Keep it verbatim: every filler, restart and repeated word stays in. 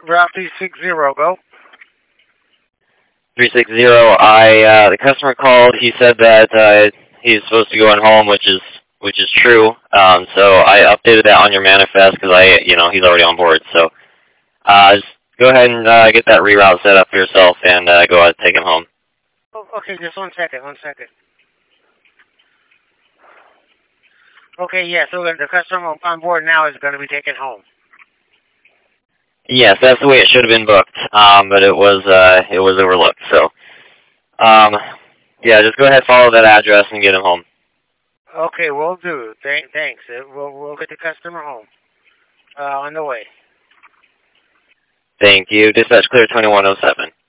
Route three six zero, go. three six zero. I uh, the customer called. He said that uh, he's supposed to be going home, which is which is true. Um, so I updated that on your manifest because I, you know, he's already on board. So uh, just go ahead and uh, get that reroute set up for yourself, and uh, go ahead and take him home. Oh, okay, just one second, one second. Okay, yeah. So the customer on board now is going to be taken home. Yes, that's the way it should have been booked, um, but it was uh, it was overlooked. So, um, yeah, just go ahead, follow that address, and get him home. Okay, we'll do. Thank, thanks. We'll we'll get the customer home. Uh, on the way. Thank you. Dispatch clear twenty-one oh seven.